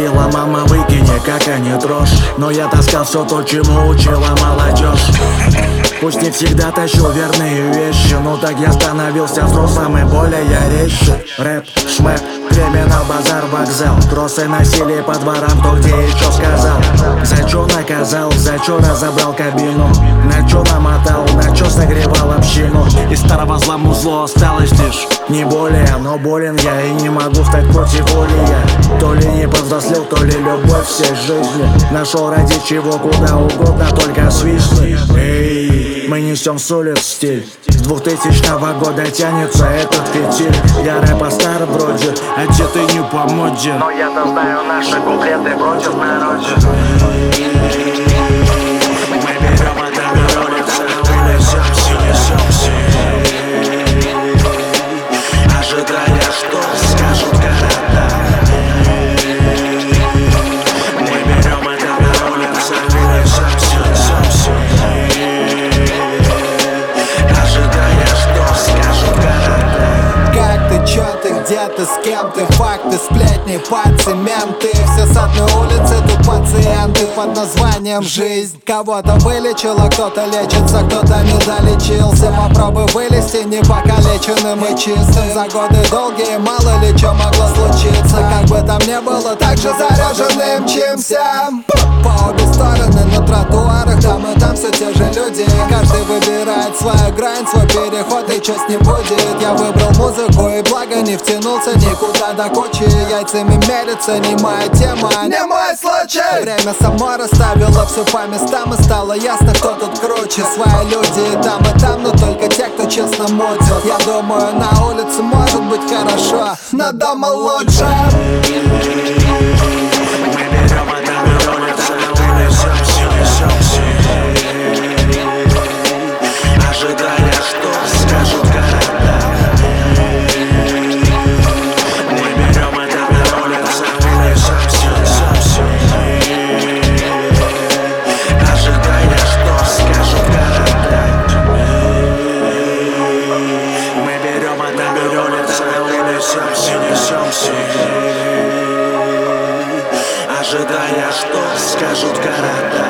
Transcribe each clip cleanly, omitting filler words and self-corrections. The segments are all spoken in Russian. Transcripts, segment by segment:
говорила: мама, выкини, как они трожь. Но я таскал все то, чему учила молодежь. Пусть не всегда тащил верные вещи, но так я становился взрослым и более резче. Рэп, шмэп, временно базар, вокзал. Кроссы носили по дворам, кто где и чё сказал. За чё наказал, за чё разобрал кабину, на чё намотал, на чё согревал общину. Из старого зла музло осталось лишь не более, но болен я и не могу встать против воли я. То ли не повзрослел, то ли любовь всей жизни нашел ради чего куда угодно, только свистни. Эй, мы несем с улиц стиль. С 2000 года тянется этот фитиль. Я рэпостар вроде, одетый не по моде, но я-то знаю наши куплеты против народа. Мы берем это на улице, унесемся, несемся, ожидая, что скажут города. Мы берем это на улице, унесемся, несемся, ожидая, что скажут города. Как ты, чё ты, где ты, с кем ты, факты, сплетни, пацименты. Все с одной улицы, тут пациенты под названием жизнь. Кого-то вылечила, кто-то лечится, кто-то не долечился. Попробуй вылезти непокалеченным и чистым. За годы долгие мало ли чё могло случиться. Как бы там ни было, так же заряженным мчимся. По обе стороны на тротуарах, там и там все те же люди. Каждый выбирает свою грань, свой переход, и чё с ним будет. Я выбрал музыку и благо не втянулся никуда до кучи. Яйцами мериться не моя тема, не мой случай. Время само расставило все по местам, и стало ясно, кто тут круче. Свои люди и там, но только те, кто честно мутит. Я думаю, на улице может быть хорошо, но дома лучше. Мы берем это на улице, унесемся, несемся, ожидая, что скажут города. Мы берем это на улице, унесемся, несемся, ожидая, что скажут города. Мы берем это на улице, унесемся, несемся, ожидая, что скажут города.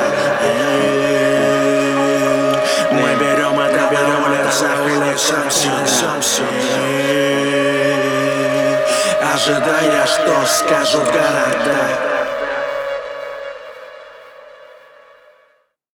Мы берем это на улице, унесемся, несемся, ожидая, что скажут города.